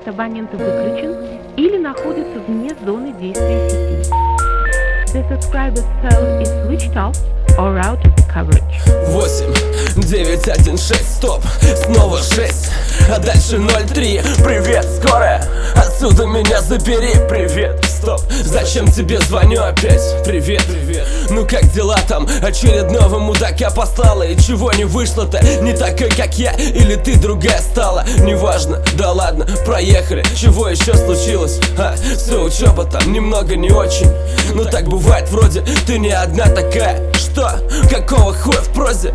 абонента выключен или находится вне зоны действия сети. The subscriber cell is switched off or out of coverage. 8, 9, 1, 6, стоп, снова 6, а дальше 0, 3. Привет, скорая, отсюда меня забери. Привет, стоп, зачем тебе звоню опять? Привет, привет, ну как дела там? Очередного мудака послала, и чего не вышло-то? Не такой, как я, или ты другая стала? Неважно, да ладно, проехали. Чего еще случилось? Все, учеба там немного не очень. Ну так бывает, вроде ты не одна такая. Что? Какого хуя в прозе?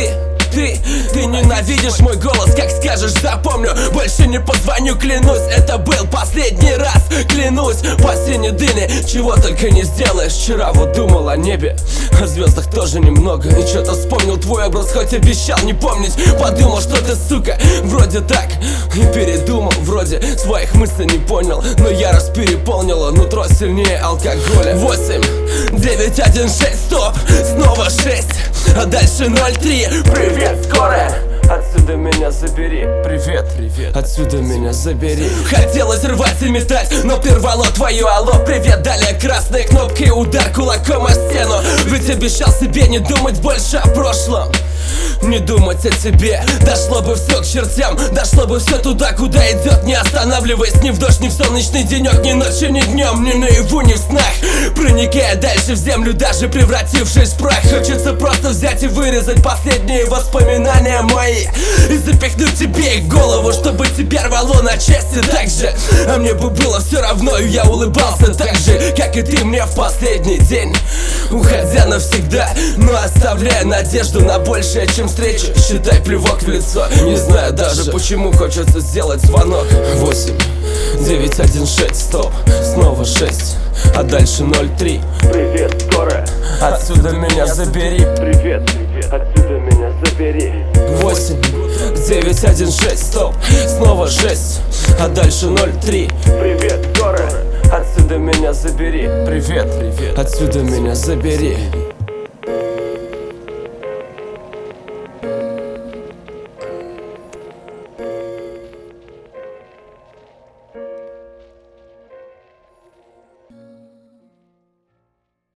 Ты ненавидишь мой голос, как скажешь, запомню. Больше не позвоню, клянусь, это был последний раз. Клянусь, по синей дыне, чего только не сделаешь. Вчера вот думал о небе, о звездах тоже немного. И что-то вспомнил твой образ, хоть обещал не помнить. Подумал, что ты, сука, вроде так. И передумал, вроде своих мыслей не понял. Но ярость переполнила, нутро сильнее алкоголя. 8, 9, 1, 6, стоп, снова 6, а дальше 0, 3. Привет, скорая, отсюда меня забери. Привет, привет, отсюда меня забери. Хотелось рвать и метать, но прервало твое алло. Привет, далее красные кнопки, удар кулаком о стену. Ведь обещал себе не думать больше о прошлом, не думать о тебе. Дошло бы все к чертям, дошло бы все туда, куда идет. Не останавливаясь ни в дождь, ни в солнечный денек, ни ночью, ни днем, ни наяву, ни в снах. Проникая дальше в землю, даже превратившись в прах. Хочется просто взять и вырезать последние воспоминания мои и запихнуть тебе их в голову, чтобы тебя рвало на части так же. А мне бы было все равно, и я улыбался так же, как и ты мне в последний день, уходя навсегда, но оставляя надежду на большее, чем встречу. Считай, плевок в лицо. Не знаю даже, почему хочется сделать звонок. 8, 9, 1, 6, стоп, снова 6, а дальше 0, 3. Привет, скорая, отсюда меня забери. Привет, привет, отсюда меня забери. 8, 9, 1, 6, стоп, снова 6, а дальше 0, 3. Привет, скорая, отсюда меня забери. Привет, привет, отсюда меня забери.